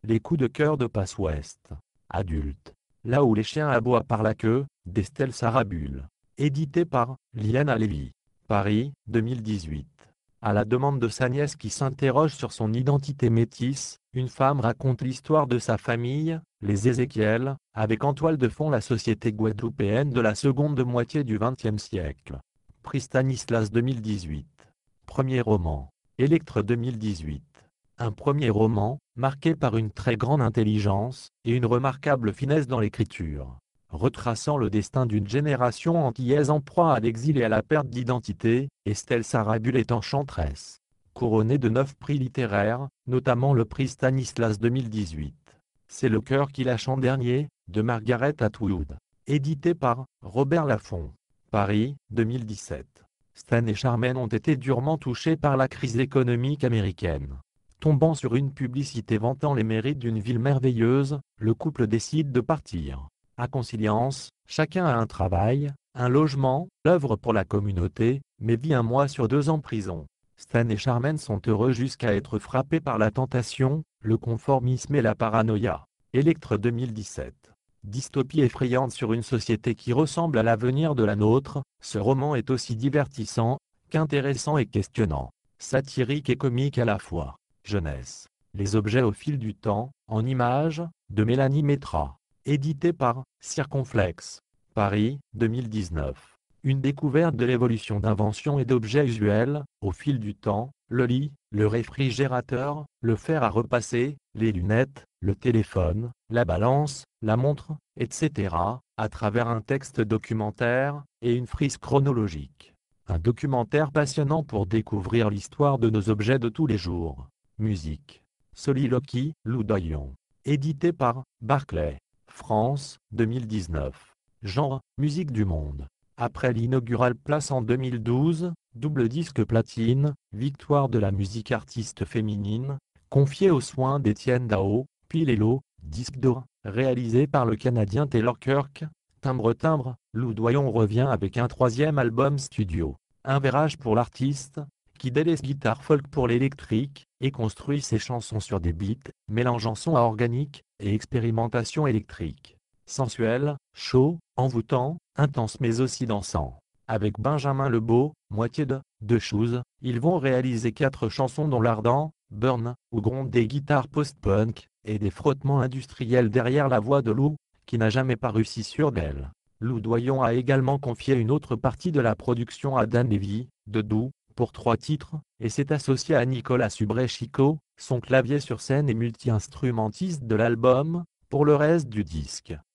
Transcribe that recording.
Les coups de cœur de Passe Ouest. Adulte. Là où les chiens aboient par la queue, d'Estelle Sarabul. Édité par Liana Lévy. Paris, 2018. À la demande de sa nièce qui s'interroge sur son identité métisse, une femme raconte l'histoire de sa famille, les Ézéchiel, avec en toile de fond la société guadeloupéenne de la seconde moitié du XXe siècle. Prix Stanislas 2018. Premier roman. Électre 2018. Un premier roman, marqué par une très grande intelligence et une remarquable finesse dans l'écriture. Retraçant le destin d'une génération antillaise en proie à l'exil et à la perte d'identité, Estelle Sarabul est enchanteresse. Couronnée de 9 prix littéraires, notamment le prix Stanislas 2018. C'est le cœur qui lâche en dernier, de Margaret Atwood. Édité par Robert Laffont. Paris, 2017. Stan et Charmaine ont été durement touchés par la crise économique américaine. Tombant sur une publicité vantant les mérites d'une ville merveilleuse, le couple décide de partir. À Conciliance, chacun a un travail, un logement, œuvre pour la communauté, mais vit 1 mois sur 2 en prison. Stan et Charmaine sont heureux jusqu'à être frappés par la tentation, le conformisme et la paranoïa. Électre 2017. Dystopie effrayante sur une société qui ressemble à l'avenir de la nôtre, ce roman est aussi divertissant qu'intéressant et questionnant. Satirique et comique à la fois. Jeunesse. Les objets au fil du temps, en images, de Mélanie Métra. Édité par Circonflexe. Paris, 2019. Une découverte de l'évolution d'inventions et d'objets usuels, au fil du temps, le lit, le réfrigérateur, le fer à repasser, les lunettes, le téléphone, la balance, la montre, etc., à travers un texte documentaire et une frise chronologique. Un documentaire passionnant pour découvrir l'histoire de nos objets de tous les jours. Musique. Soliloquy, Lou Doyon. Édité par Barclay. France, 2019. Genre, musique du monde. Après l'inaugural place en 2012, double disque platine, victoire de la musique artiste féminine, confiée aux soins d'Étienne Dao, puis Lelo, disque d'or, réalisé par le Canadien Taylor Kirk. Timbre, Lou Doyon revient avec un 3e album studio. Un virage pour l'artiste, qui délaisse guitare folk pour l'électrique, et construit ses chansons sur des beats, mélangeant son organique et expérimentation électrique. Sensuel, chaud, envoûtant, intense mais aussi dansant. Avec Benjamin Lebeau, moitié de Shoes, ils vont réaliser 4 chansons dont l'ardent, Burn, où grondent des guitares post-punk, et des frottements industriels derrière la voix de Lou, qui n'a jamais paru si sûre d'elle. Lou Doyon a également confié une autre partie de la production à Dan Levy, de Doux, pour 3 titres, et s'est associé à Nicolas Subré-Chico, son clavier sur scène et multi-instrumentiste de l'album, pour le reste du disque.